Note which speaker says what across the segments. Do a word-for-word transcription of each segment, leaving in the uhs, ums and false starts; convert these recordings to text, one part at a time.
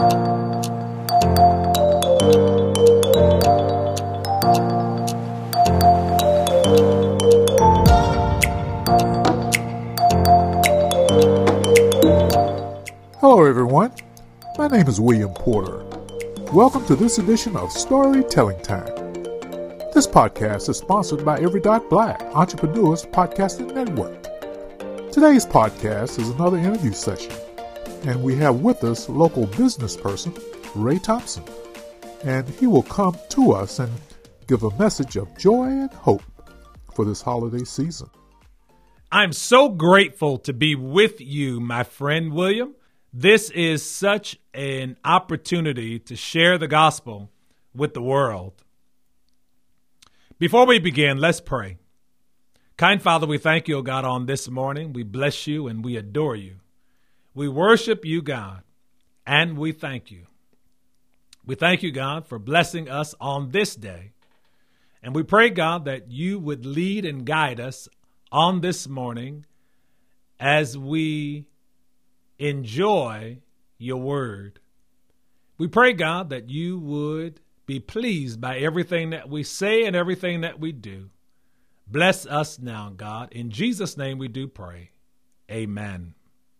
Speaker 1: Hello everyone, my name is William Porter. Welcome to this edition of Storytelling Time. This podcast is sponsored by Every Dot Black, Entrepreneurs Podcasting Network. Today's podcast is another interview session, and we have with us local business person Ray Thompson, and he will come to us and give a message of joy and hope for this holiday season.
Speaker 2: I'm so grateful to be with you, my friend William. This is such an opportunity to share the gospel with the world. Before we begin, let's pray. Kind Father, we thank you, O God, on this morning. We bless you and we adore you. We worship you, God, and we thank you. We thank you, God, for blessing us on this day. And we pray, God, that you would lead and guide us on this morning as we enjoy your word. We pray, God, that you would be pleased by everything that we say and everything that we do. Bless us now, God. In Jesus' name we do pray. Amen.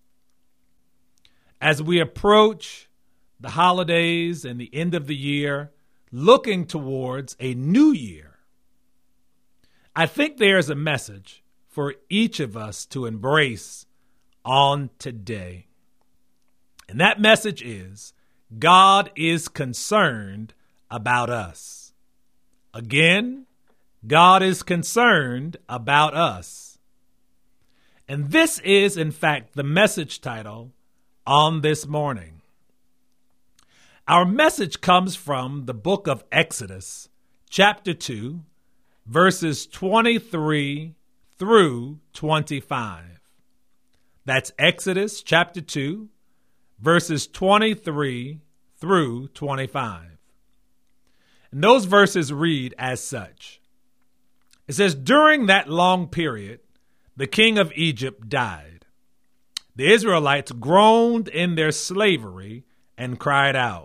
Speaker 2: As we approach the holidays and the end of the year, looking towards a new year, I think there's a message for each of us to embrace on today. And that message is, God is concerned about us. Again, God is concerned about us. And this is, in fact, the message title on this morning. Our message comes from the book of Exodus, chapter two, verses twenty-three through twenty-five. That's Exodus chapter two, verses twenty-three through twenty-five. And those verses read as such. It says, during that long period, the king of Egypt died. The Israelites groaned in their slavery and cried out.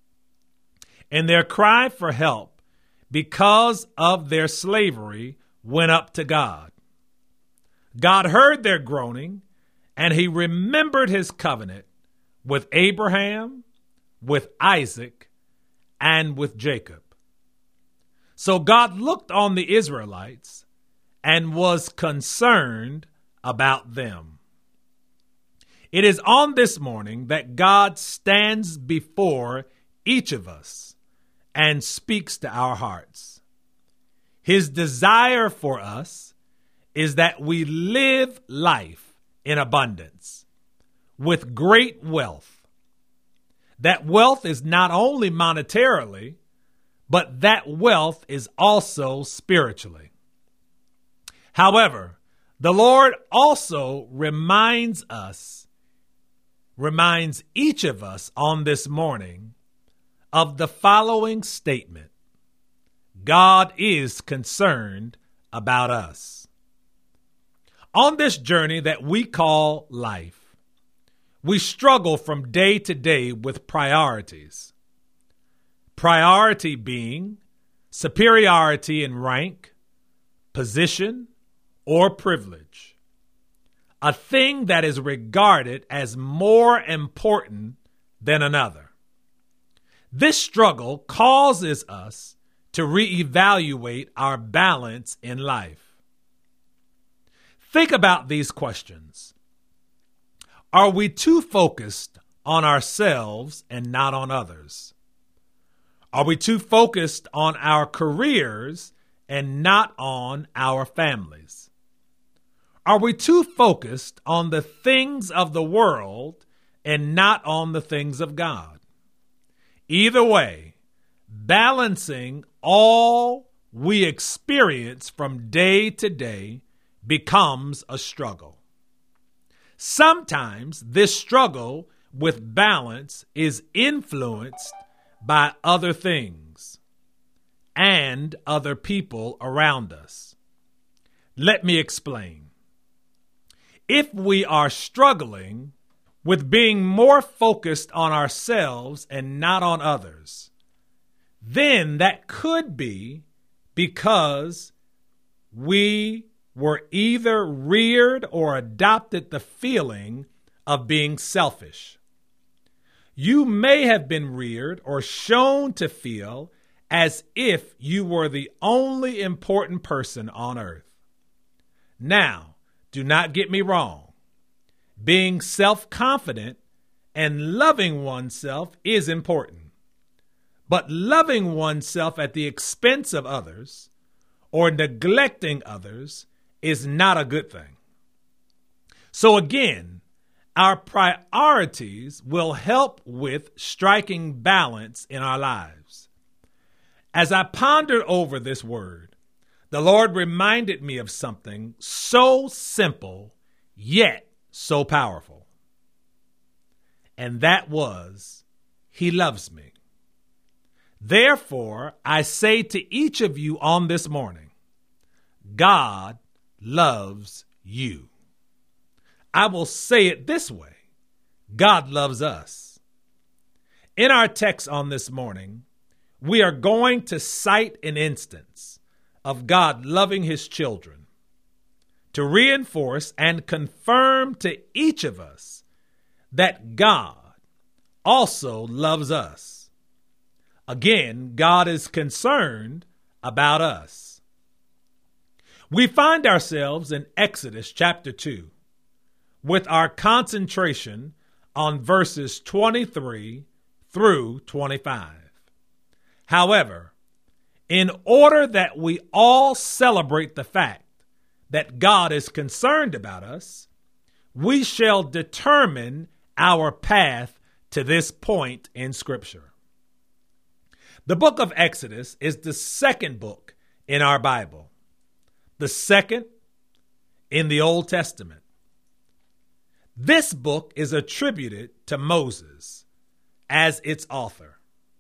Speaker 2: And their cry for help because of their slavery went up to God. God heard their groaning, and he remembered his covenant with Abraham, with Isaac, and with Jacob. So God looked on the Israelites and was concerned about them. It is on this morning that God stands before each of us and speaks to our hearts. His desire for us is that we live life in abundance, with great wealth. That wealth is not only monetarily, but that wealth is also spiritually. However, the Lord also reminds us, reminds each of us on this morning of the following statement: God is concerned about us. On this journey that we call life, we struggle from day to day with priorities. Priority being superiority in rank, position, or privilege. A thing that is regarded as more important than another. This struggle causes us to reevaluate our balance in life. Think about these questions. Are we too focused on ourselves and not on others? Are we too focused on our careers and not on our families? Are we too focused on the things of the world and not on the things of God? Either way, balancing all we experience from day to day becomes a struggle. Sometimes this struggle with balance is influenced by other things and other people around us. Let me explain. If we are struggling with being more focused on ourselves and not on others, then that could be because we were either reared or adopted the feeling of being selfish. You may have been reared or shown to feel as if you were the only important person on earth. Now, do not get me wrong. Being self-confident and loving oneself is important. But loving oneself at the expense of others or neglecting others is not a good thing. So again, our priorities will help with striking balance in our lives. As I pondered over this word, the Lord reminded me of something so simple, yet so powerful. And that was, He loves me. Therefore, I say to each of you on this morning, God loves you. I will say it this way. God loves us. In our text on this morning, we are going to cite an instance of God loving His children to reinforce and confirm to each of us that God also loves us. Again, God is concerned about us. We find ourselves in Exodus chapter two with our concentration on verses twenty-three through twenty-five. However, in order that we all celebrate the fact that God is concerned about us, we shall determine our path to this point in Scripture. The book of Exodus is the second book in our Bible, the second in the Old Testament. This book is attributed to Moses as its author.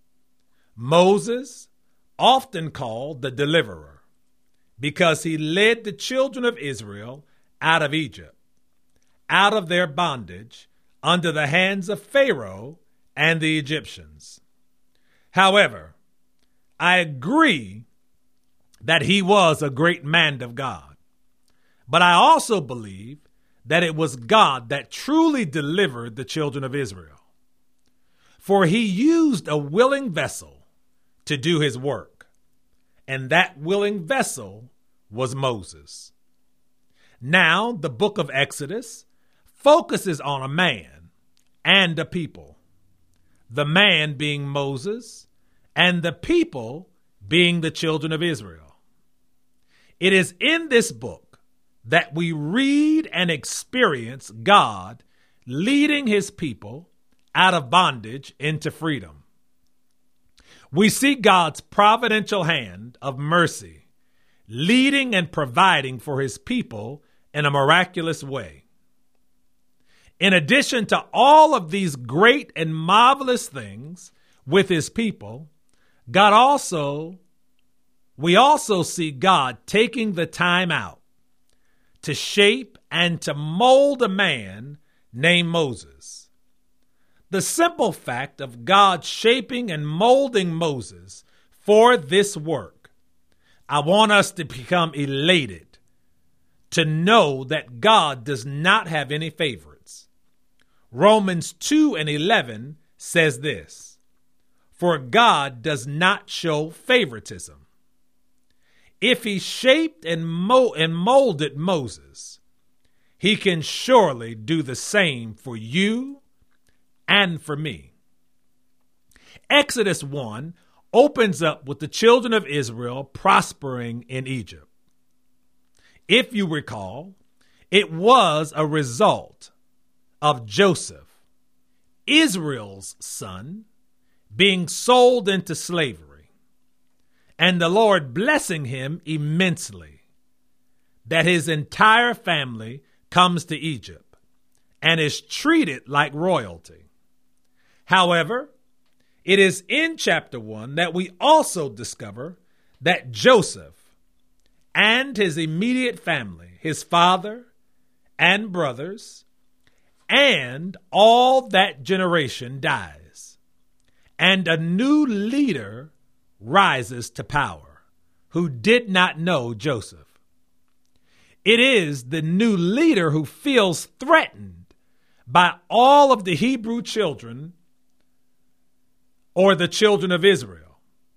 Speaker 2: Moses, often called the deliverer, because he led the children of Israel out of Egypt, out of their bondage under the hands of Pharaoh and the Egyptians. However, I agree that he was a great man of God, but I also believe that it was God that truly delivered the children of Israel. For he used a willing vessel to do his work, and that willing vessel was Moses. Now, the book of Exodus focuses on a man and a people, the man being Moses and the people being the children of Israel. It is in this book that we read and experience God leading his people out of bondage into freedom. We see God's providential hand of mercy leading and providing for his people in a miraculous way. In addition to all of these great and marvelous things with his people, God also, we also see God taking the time out to shape and to mold a man named Moses. The simple fact of God shaping and molding Moses for this work, I want us to become elated to know that God does not have any favorites. Romans two and eleven says this, for God does not show favoritism. If he shaped and, mo- and molded Moses, he can surely do the same for you and for me. Exodus one opens up with the children of Israel prospering in Egypt. If you recall, it was a result of Joseph, Israel's son, being sold into slavery, and the Lord blessing him immensely, that his entire family comes to Egypt and is treated like royalty. However, it is in chapter one that we also discover that Joseph and his immediate family, his father and brothers, And all that generation dies, and a new leader rises to power, who did not know Joseph. It is the new leader who feels threatened by all of the Hebrew children or the children of Israel.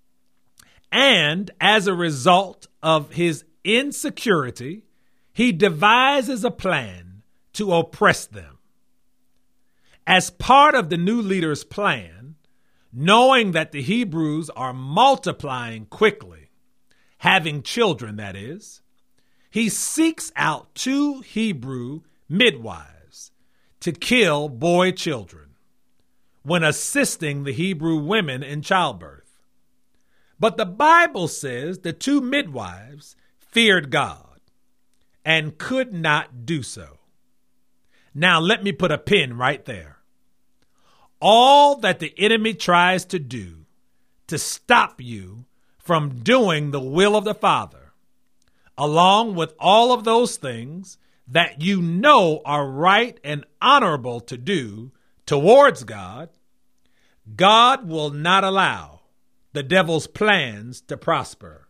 Speaker 2: And as a result of his insecurity, he devises a plan to oppress them. As part of the new leader's plan, knowing that the Hebrews are multiplying quickly, having children, that is, he seeks out two Hebrew midwives to kill boy children when assisting the Hebrew women in childbirth. But the Bible says the two midwives feared God and could not do so. Now let me put a pin right there. All that the enemy tries to do to stop you from doing the will of the Father, along with all of those things that you know are right and honorable to do towards God, God will not allow the devil's plans to prosper.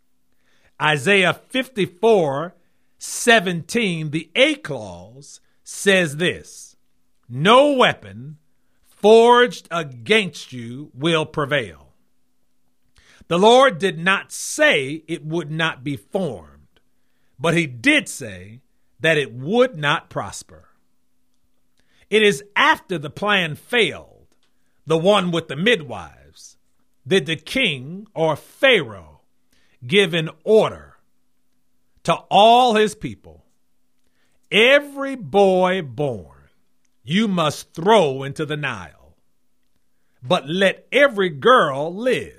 Speaker 2: Isaiah fifty-four seventeen, the A clause, says this: no weapon forged against you will prevail. The Lord did not say it would not be formed, but he did say that it would not prosper. It is after the plan failed, the one with the midwives, did the king or Pharaoh give an order to all his people: every boy born you must throw into the Nile, but let every girl live.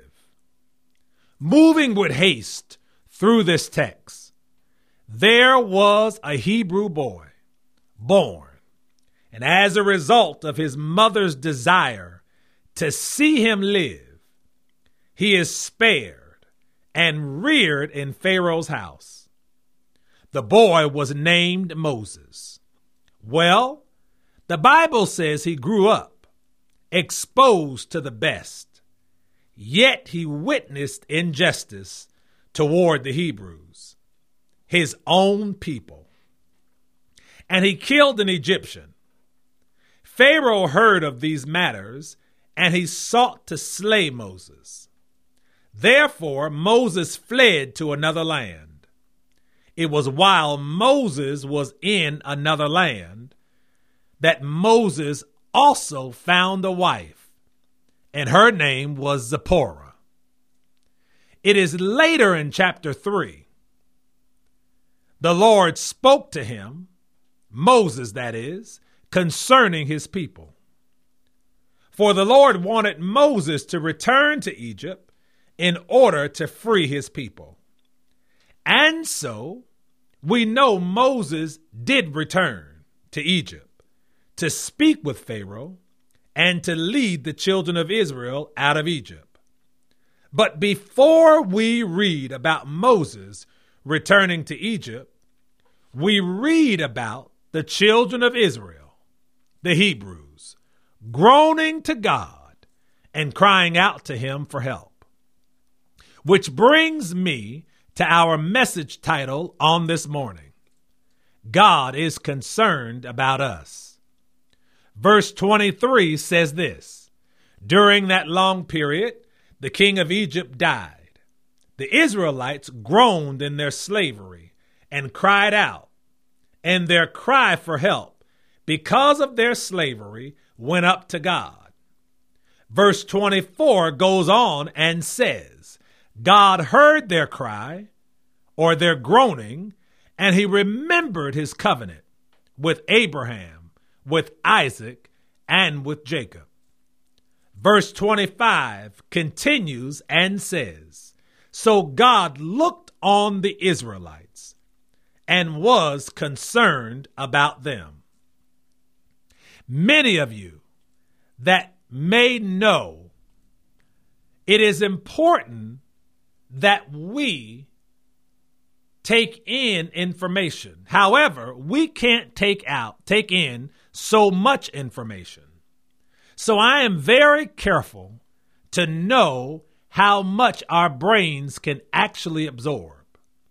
Speaker 2: Moving with haste through this text, there was a Hebrew boy born, and as a result of his mother's desire to see him live, he is spared and reared in Pharaoh's house. The boy was named Moses. Well, the Bible says he grew up exposed to the best, yet he witnessed injustice toward the Hebrews, his own people, and he killed an Egyptian. Pharaoh heard of these matters, and he sought to slay Moses. Therefore, Moses fled to another land. It was while Moses was in another land that Moses also found a wife, and her name was Zipporah. It is later in chapter three. The Lord spoke to him, Moses that is, concerning his people. For the Lord wanted Moses to return to Egypt in order to free his people. And so we know Moses did return to Egypt to speak with Pharaoh and to lead the children of Israel out of Egypt. But before we read about Moses returning to Egypt, we read about the children of Israel, the Hebrews, groaning to God and crying out to him for help. Which brings me to our message title on this morning: God is concerned about us. Verse twenty-three says this: during that long period, the king of Egypt died. The Israelites groaned in their slavery and cried out, and their cry for help because of their slavery went up to God. Verse twenty-four goes on and says, God heard their cry or their groaning, and he remembered his covenant with Abraham, with Isaac, and with Jacob. Verse twenty-five continues and says, so God looked on the Israelites and was concerned about them. Many of you that may know, it is important that we take in information. However, we can't take out, take in so much information. So I am very careful to know how much our brains can actually absorb.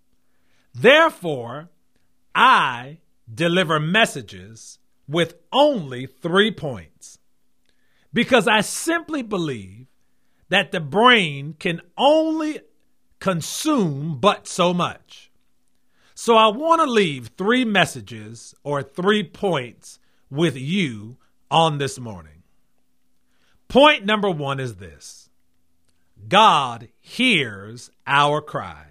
Speaker 2: Therefore, I deliver messages with only three points, because I simply believe that the brain can only consume but so much. So I want to leave three messages or three points with you on this morning. Point number one is this: God hears our cry.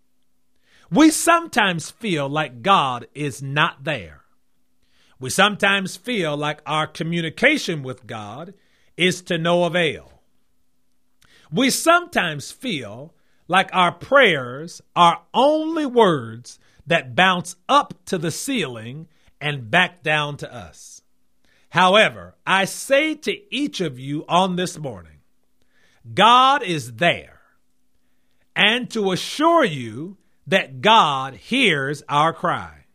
Speaker 2: We sometimes feel like God is not there. We sometimes feel like our communication with God is to no avail. We sometimes feel like our prayers are only words that bounce up to the ceiling and back down to us. However, I say to each of you on this morning, God is there. And to assure you that God hears our cry.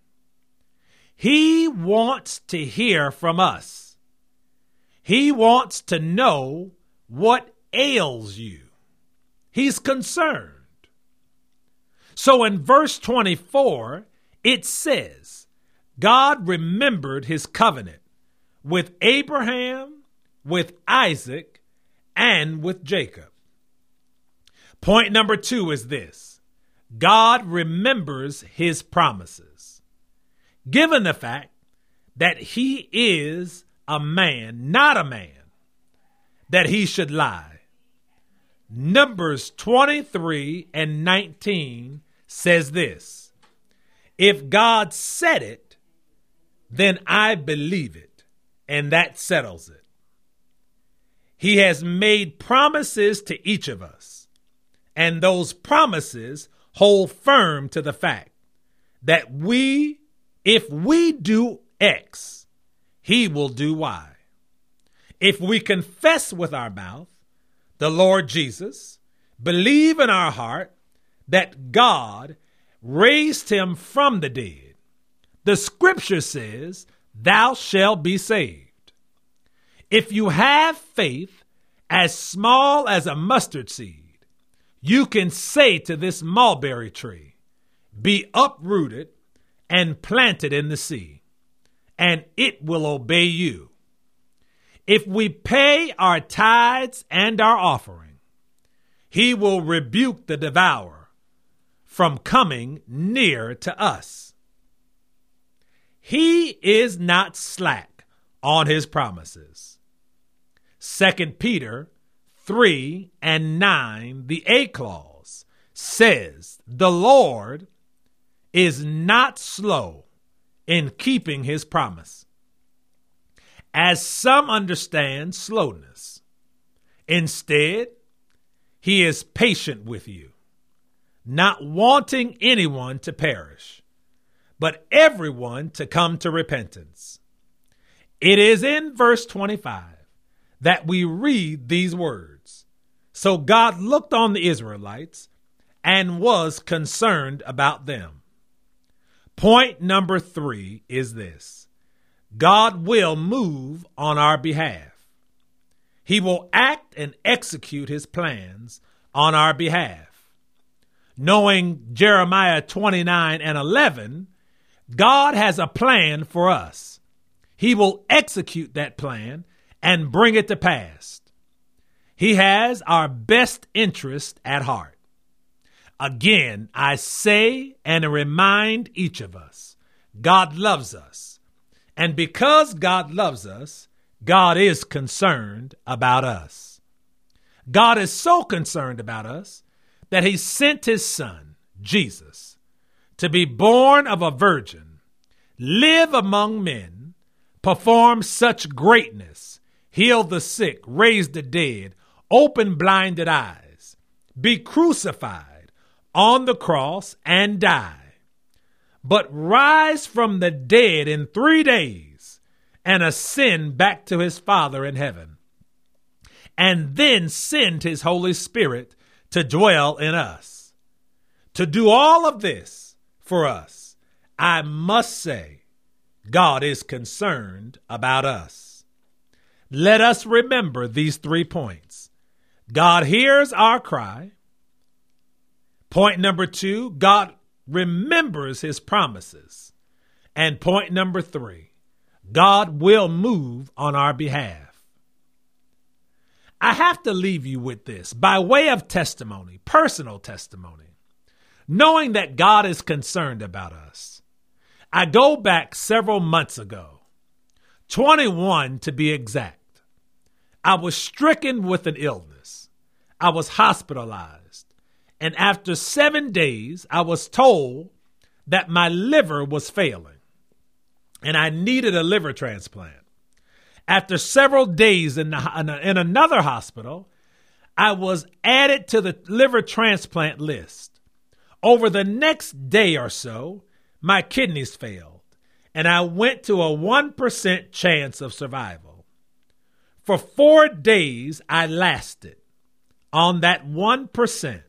Speaker 2: He wants to hear from us. He wants to know what ails you. He's concerned. So in verse twenty-four, it says, God remembered his covenant with Abraham, with Isaac, and with Jacob. Point number two is this: God remembers his promises. Given the fact that he is a man, not a man, that he should lie. Numbers twenty-three and nineteen says this: if God said it, then I believe it, and that settles it. He has made promises to each of us, and those promises hold firm to the fact that we, if we do X, he will do Y. If we confess with our mouth the Lord Jesus, believe in our heart that God raised him from the dead, the scripture says, thou shalt be saved. If you have faith as small as a mustard seed, you can say to this mulberry tree, be uprooted and planted in the sea, and it will obey you. If we pay our tithes and our offering, he will rebuke the devourer from coming near to us. He is not slack on his promises. Second Peter three and nine, the A clause, says, the Lord is not slow in keeping his promise, as some understand slowness. Instead, he is patient with you, not wanting anyone to perish, but everyone to come to repentance. It is in verse twenty-five that we read these words. So God looked on the Israelites and was concerned about them. Point number three is this: God will move on our behalf. He will act and execute his plans on our behalf. Knowing Jeremiah twenty-nine and eleven, God has a plan for us. He will execute that plan and bring it to pass. He has our best interest at heart. Again, I say and remind each of us, God loves us. And because God loves us, God is concerned about us. God is so concerned about us that he sent his son, Jesus, to be born of a virgin, live among men, perform such greatness, heal the sick, raise the dead, open blinded eyes, be crucified on the cross and die, but rise from the dead in three days and ascend back to his Father in heaven, and then send his Holy Spirit to dwell in us. To do all of this for us, I must say, God is concerned about us. Let us remember these three points. God hears our cry. Point number two, God remembers his promises. And point number three, God will move on our behalf. I have to leave you with this by way of testimony, personal testimony, knowing that God is concerned about us. I go back several months ago, twenty-one to be exact. I was stricken with an illness. I was hospitalized. And after seven days, I was told that my liver was failing and I needed a liver transplant. After several days in, the, in, a, in another hospital, I was added to the liver transplant list. Over the next day or so, my kidneys failed, and I went to a one percent chance of survival. For four days, I lasted on that one percent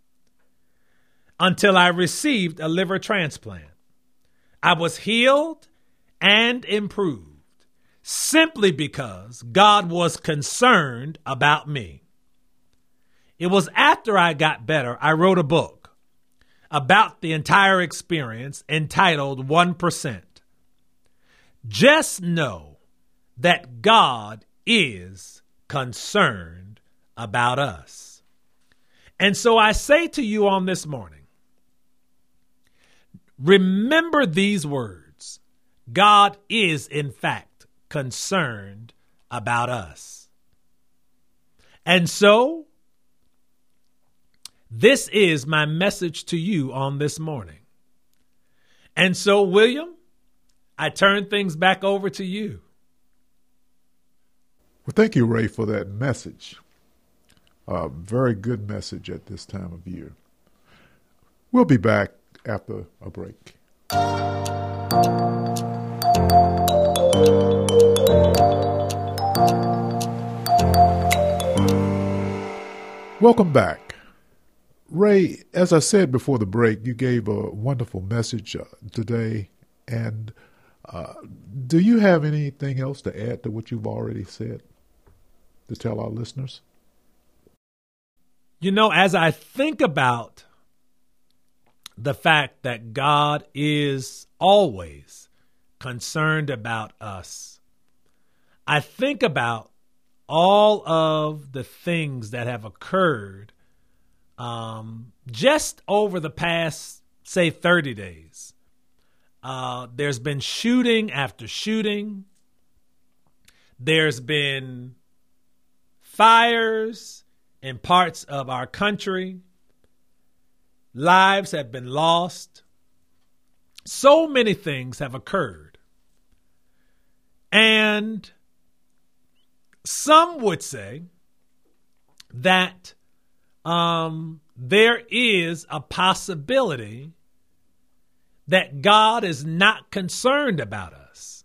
Speaker 2: until I received a liver transplant. I was healed and improved simply because God was concerned about me. It was after I got better, I wrote a book about the entire experience entitled one percent. Just know that God is concerned about us. And so I say to you on this morning, remember these words. God is, in fact, concerned about us. And so, this is my message to you on this morning. And so, William, I turn things back over to you.
Speaker 1: Well, thank you, Ray, for that message. A very good message at this time of year. We'll be back after a break. Welcome back. Ray, as I said before the break, you gave a wonderful message uh, today. And uh, do you have anything else to add to what you've already said to tell our listeners?
Speaker 2: You know, as I think about the fact that God is always concerned about us, I think about all of the things that have occurred um, just over the past, say, thirty days. Uh, there's been shooting after shooting. There's been fires in parts of our country. Lives have been lost. So many things have occurred. And some would say that um, there is a possibility that God is not concerned about us.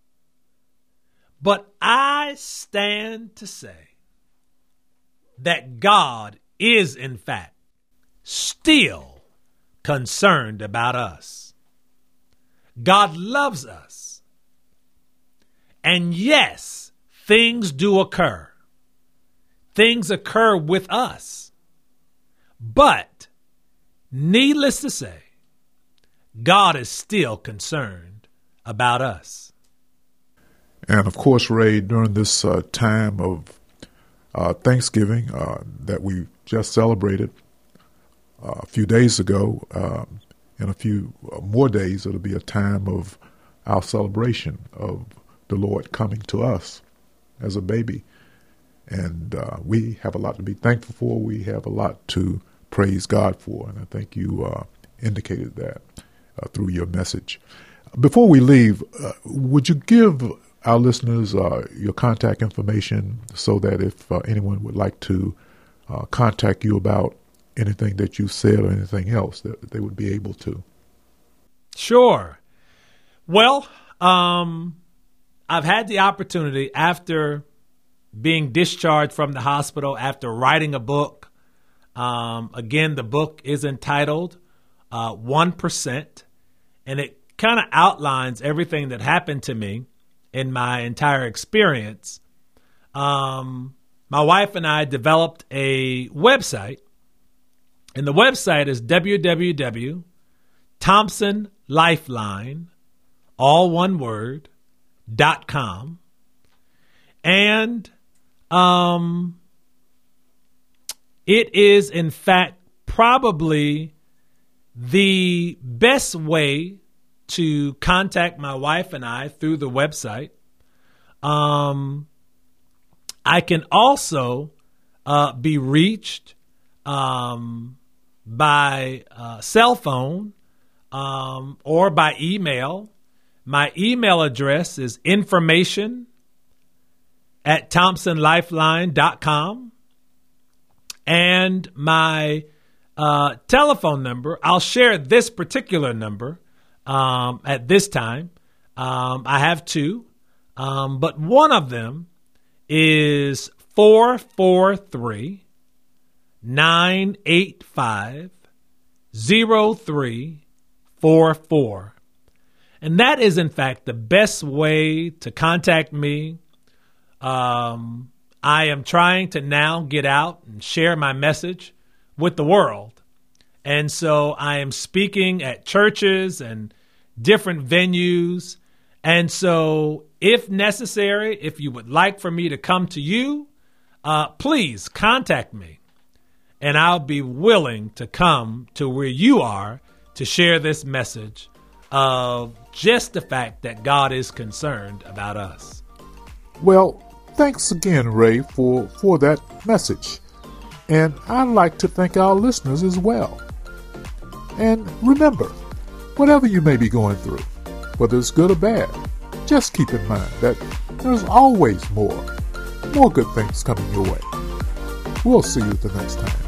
Speaker 2: But I stand to say that God is, in fact, still concerned about us. God loves us. And yes, things do occur. Things occur with us. But, needless to say, God is still concerned about us.
Speaker 1: And of course, Ray, during this uh, time of uh, Thanksgiving uh, that we just celebrated uh, a few days ago, um, in a few more days, it'll be a time of our celebration of the Lord coming to us as a baby. And uh, we have a lot to be thankful for. We have a lot to praise God for. And I think you uh, indicated that uh, through your message. Before we leave, uh, would you give our listeners uh, your contact information so that if uh, anyone would like to uh, contact you about anything that you said or anything else, that they would be able to?
Speaker 2: Sure. Well, um, I've had the opportunity after being discharged from the hospital, after writing a book. Um, again, the book is entitled uh, one percent, and it kind of outlines everything that happened to me in my entire experience. Um, my wife and I developed a website, and the website is w w w dot thompson lifeline, all one word, dot com. And um, it is, in fact, probably the best way to contact my wife and I through the website. Um, I can also uh, be reached um, by uh, cell phone um, or by email. My email address is information at thompson lifeline dot com. And my uh, telephone number, I'll share this particular number um, at this time. Um, I have two, um, but one of them is four four three, nine eight five, zero three four four. And that is, in fact, the best way to contact me. Um, I am trying to now get out and share my message with the world. And so I am speaking at churches and different venues. And so if necessary, if you would like for me to come to you, uh, please contact me. And I'll be willing to come to where you are to share this message of just the fact that God is concerned about us.
Speaker 1: Well, thanks again, Ray, for, for that message. And I'd like to thank our listeners as well. And remember, whatever you may be going through, whether it's good or bad, just keep in mind that there's always more, more good things coming your way. We'll see you the next time.